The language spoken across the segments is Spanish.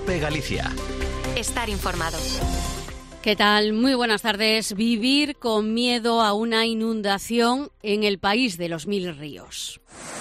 COPE Galicia. Estar informado. ¿Qué tal? Muy buenas tardes. Vivir con miedo a una inundación en el país de los 1000 ríos.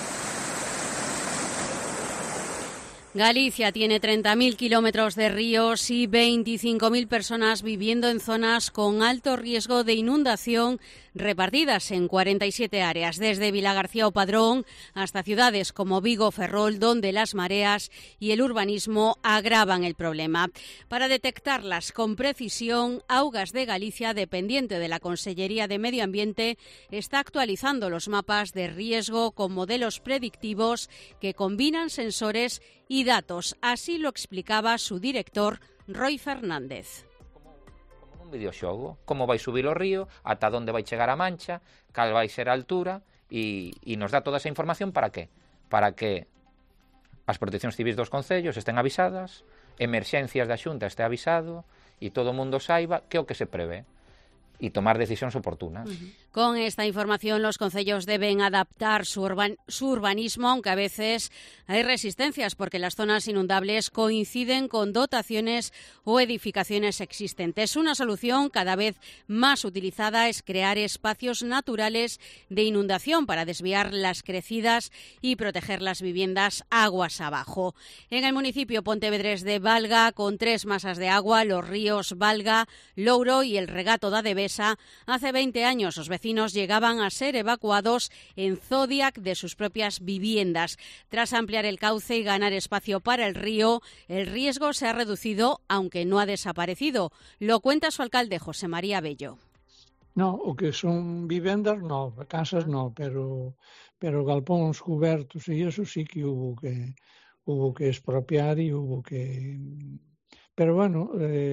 Galicia tiene 30.000 kilómetros de ríos y 25.000 personas viviendo en zonas con alto riesgo de inundación, repartidas en 47 áreas, desde Vilagarcía o Padrón hasta ciudades como Vigo, Ferrol, donde las mareas y el urbanismo agravan el problema. Para detectarlas con precisión, Augas de Galicia, dependiente de la Consellería de Medio Ambiente, está actualizando los mapas de riesgo con modelos predictivos que combinan sensores y datos. Así lo explicaba su director, Roy Fernández. Un videoxogo, como vai subir o río, ata onde vai chegar a mancha, cal vai ser a altura, e nos dá toda esa información para qué? Para que as proteccións civis dos concellos estén avisadas, emerxencias da Xunta este avisado, e todo o mundo saiba que é o que se prevé y tomar decisiones oportunas. Con esta información, los concellos deben adaptar su urbanismo, aunque a veces hay resistencias porque las zonas inundables coinciden con dotaciones o edificaciones existentes. Una solución cada vez más utilizada es crear espacios naturales de inundación para desviar las crecidas y proteger las viviendas aguas abajo. En el municipio pontevedrés de Valga, con 3 masas de agua, los ríos Valga, Louro y el regato da Devesa, hace 20 años los vecinos llegaban a ser evacuados en Zodiac de sus propias viviendas. Tras ampliar el cauce y ganar espacio para el río, el riesgo se ha reducido, aunque no ha desaparecido. Lo cuenta su alcalde, José María Bello. No, o que son vivendas, no, casas no, pero galpóns cubertos e eso sí que hubo que expropiar e hubo que... Pero bueno,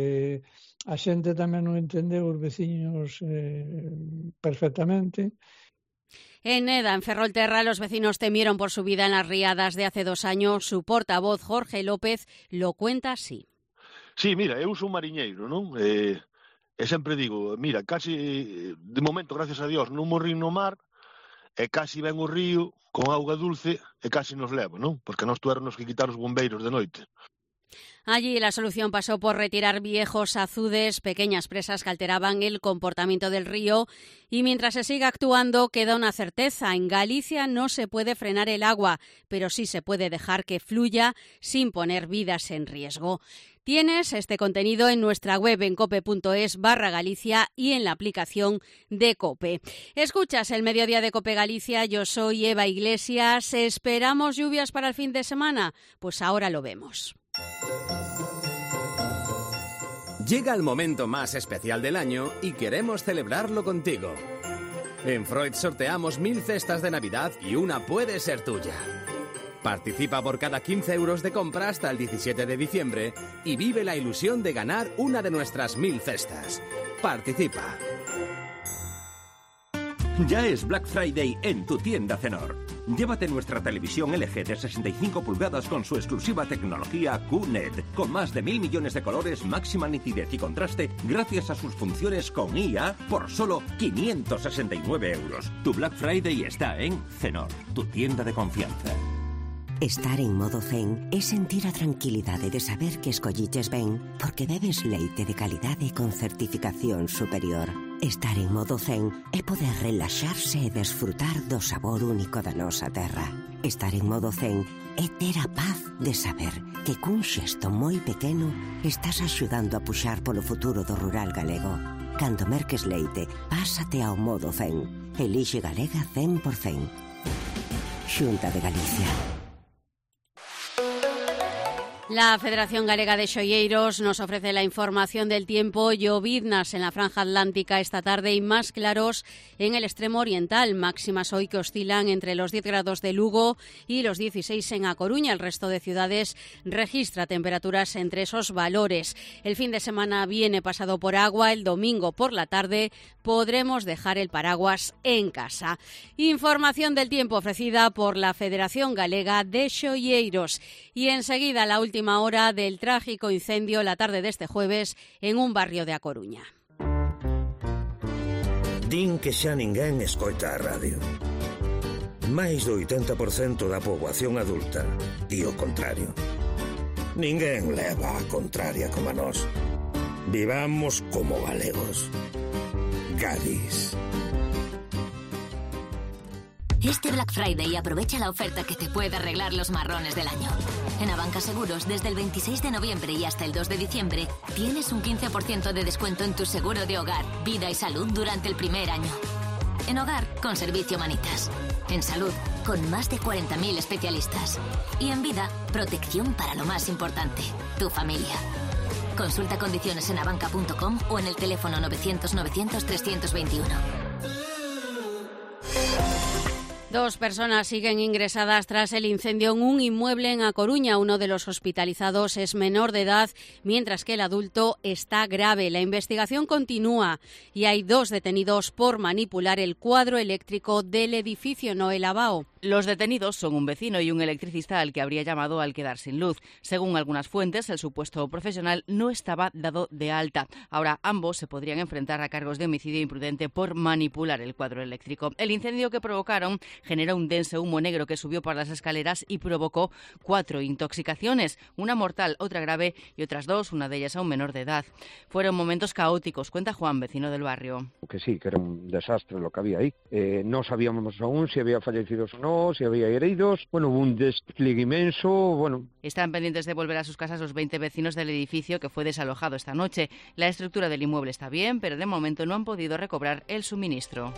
a xente tamén non entendeu, os veciños perfectamente. En Eda, en Ferrolterra, los vecinos temieron por su vida en las riadas de hace 2 años. Su portavoz, Jorge López, lo cuenta así. Sí, mira, eu sou mariñeiro, non? E sempre digo, mira, casi, de momento, gracias a Dios, non morrín no mar, e casi ven o río con auga dulce e casi nos leva, non? Porque nos tuéramos que quitar os bombeiros de noite. Allí la solución pasó por retirar viejos azudes, pequeñas presas que alteraban el comportamiento del río, y mientras se siga actuando queda una certeza: en Galicia no se puede frenar el agua, pero sí se puede dejar que fluya sin poner vidas en riesgo. Tienes este contenido en nuestra web en cope.es/Galicia y en la aplicación de COPE. Escuchas el Mediodía de COPE Galicia, yo soy Eva Iglesias. ¿Esperamos lluvias para el fin de semana? Pues ahora lo vemos. Llega el momento más especial del año y queremos celebrarlo contigo. En Freud sorteamos 1000 cestas de Navidad y una puede ser tuya. Participa por cada 15 euros de compra hasta el 17 de diciembre y vive la ilusión de ganar una de nuestras 1000 cestas. Participa. Ya es Black Friday en tu tienda Cenor. Llévate nuestra televisión LG de 65 pulgadas con su exclusiva tecnología QNED, con más de 1000 millones de colores, máxima nitidez y contraste, gracias a sus funciones con IA, por solo 569 euros. Tu Black Friday está en Cenor, tu tienda de confianza. Estar en modo zen é sentir a tranquilidade de saber que escolliches ben porque bebes leite de calidade con certificación superior. Estar en modo zen é poder relaxarse e desfrutar do sabor único da nosa terra. Estar en modo zen é ter a paz de saber que cun xesto moi pequeno estás axudando a puxar polo futuro do rural galego. Cando merques leite, pásate ao modo zen. Elixe Galega 100%. Xunta de Galicia. La Federación Galega de Xoieiros nos ofrece la información del tiempo. Lloviznas en la franja atlántica esta tarde y más claros en el extremo oriental. Máximas hoy que oscilan entre los 10 grados de Lugo y los 16 en A Coruña. El resto de ciudades registra temperaturas entre esos valores. El fin de semana viene pasado por agua. El domingo por la tarde podremos dejar el paraguas en casa. Información del tiempo ofrecida por la Federación Galega de Xoieiros. Y enseguida la última hora del trágico incendio la tarde de este jueves en un barrio de A Coruña. Din que xa ninguén escoita a radio. Mais do 80% da poboación adulta di o contrario. Ninguén leva a contraria como a nós. Vivamos como galegos. Gadis. Este Black Friday aprovecha la oferta que te puede arreglar los marrones del año. En Abanca Seguros, desde el 26 de noviembre y hasta el 2 de diciembre, tienes un 15% de descuento en tu seguro de hogar, vida y salud durante el primer año. En hogar, con Servicio Manitas. En salud, con más de 40.000 especialistas. Y en vida, protección para lo más importante, tu familia. Consulta condiciones en abanca.com o en el teléfono 900-900-321. 2 personas siguen ingresadas tras el incendio en un inmueble en A Coruña. Uno de los hospitalizados es menor de edad, mientras que el adulto está grave. La investigación continúa y hay 2 detenidos por manipular el cuadro eléctrico del edificio. Noel Abao. Los detenidos son un vecino y un electricista al que habría llamado al quedar sin luz. Según algunas fuentes, el supuesto profesional no estaba dado de alta. Ahora ambos se podrían enfrentar a cargos de homicidio imprudente por manipular el cuadro eléctrico. El incendio que provocaron generó un denso humo negro que subió por las escaleras y provocó 4 intoxicaciones, una mortal, otra grave y otras 2, una de ellas aún menor de edad. Fueron momentos caóticos, cuenta Juan, vecino del barrio. Que sí, que era un desastre lo que había ahí. No sabíamos aún si había fallecidos o no, si había heridos. Bueno, hubo un despliegue inmenso. Bueno. Están pendientes de volver a sus casas los 20 vecinos del edificio que fue desalojado esta noche. La estructura del inmueble está bien, pero de momento no han podido recobrar el suministro.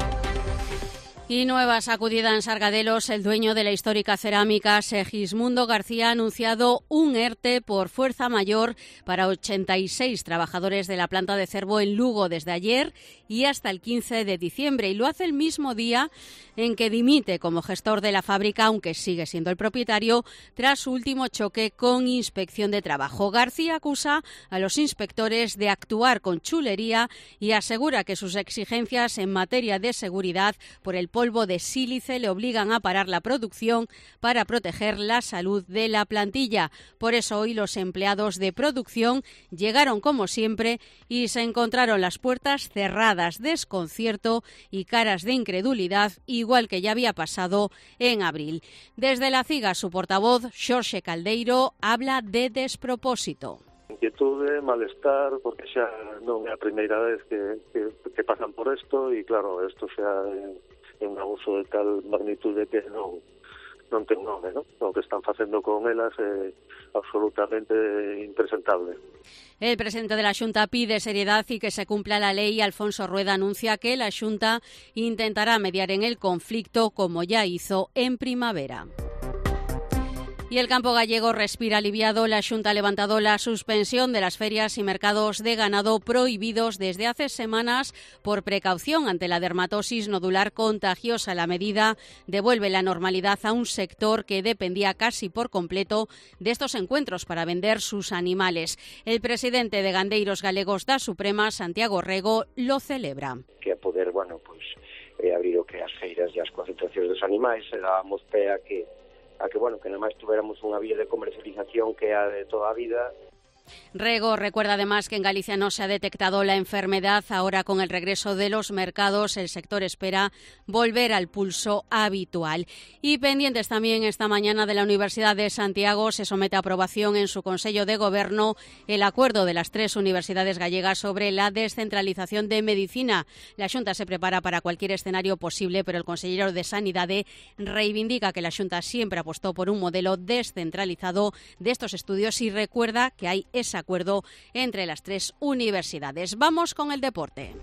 Y nueva sacudida en Sargadelos. El dueño de la histórica cerámica, Segismundo García, ha anunciado un ERTE por fuerza mayor para 86 trabajadores de la planta de Cervo en Lugo desde ayer y hasta el 15 de diciembre. Y lo hace el mismo día en que dimite como gestor de la fábrica, aunque sigue siendo el propietario, tras su último choque con Inspección de Trabajo. García acusa a los inspectores de actuar con chulería y asegura que sus exigencias en materia de seguridad por el polvo de sílice le obligan a parar la producción para proteger la salud de la plantilla. Por eso hoy los empleados de producción llegaron como siempre y se encontraron las puertas cerradas, desconcierto y caras de incredulidad, igual que ya había pasado en abril. Desde la CIGA, su portavoz, Xorxe Caldeiro, habla de despropósito. Inquietude, malestar, porque xa non é a primeira vez que pasan por isto e claro, isto xa é un abuso de tal magnitude que non ten nome, ¿no? O que están facendo con elas é absolutamente impresentable. El presidente de la Xunta pide seriedad y que se cumpla la ley. Alfonso Rueda anuncia que la Xunta intentará mediar en el conflicto como ya hizo en primavera. Y el campo gallego respira aliviado. La Xunta ha levantado la suspensión de las ferias y mercados de ganado prohibidos desde hace semanas por precaución ante la dermatosis nodular contagiosa. La medida devuelve la normalidad a un sector que dependía casi por completo de estos encuentros para vender sus animales. El presidente de Gandeiros Galegos da Suprema, Santiago Rego, lo celebra. Que a poder, abrir o que as feiras e as concentracións dos animais e dábamos pé a que nada máis tuviéramos unha vía de comercialización que é a de toda a vida. Rego recuerda además que en Galicia no se ha detectado la enfermedad. Ahora, con el regreso de los mercados, el sector espera volver al pulso habitual. Y pendientes también esta mañana de la Universidad de Santiago, se somete a aprobación en su Consejo de Gobierno el acuerdo de las 3 universidades gallegas sobre la descentralización de medicina. La Xunta se prepara para cualquier escenario posible, pero el consejero de Sanidade reivindica que la Xunta siempre apostó por un modelo descentralizado de estos estudios y recuerda que hay ese acuerdo entre las 3 universidades. Vamos con el deporte.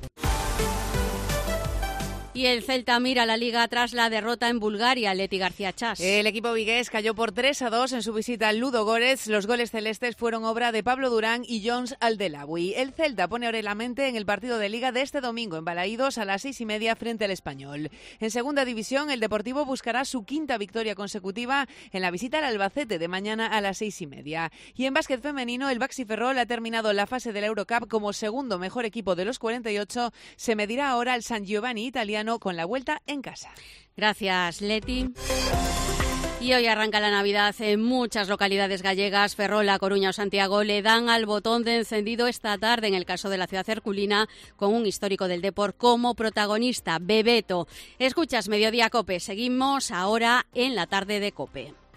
Y el Celta mira la Liga tras la derrota en Bulgaria. Leti García Chas. El equipo vigués cayó por 3-2 en su visita al Ludogorets. Los goles celestes fueron obra de Pablo Durán y Jones Aldelawi. El Celta pone ahora la mente en el partido de Liga de este domingo en Balaídos a las 6:30 frente al Español. En segunda división, el Deportivo buscará su 5ª victoria consecutiva en la visita al Albacete de mañana a las 6:30. Y en básquet femenino, el Baxi Ferrol ha terminado la fase de la Eurocup como segundo mejor equipo de los 48. Se medirá ahora al San Giovanni italiano con la vuelta en casa. Gracias, Leti. Y hoy arranca la Navidad en muchas localidades gallegas. Ferrol, A Coruña o Santiago le dan al botón de encendido esta tarde, en el caso de la ciudad herculina, con un histórico del deporte como protagonista, Bebeto. Escuchas Mediodía COPE. Seguimos ahora en la tarde de COPE.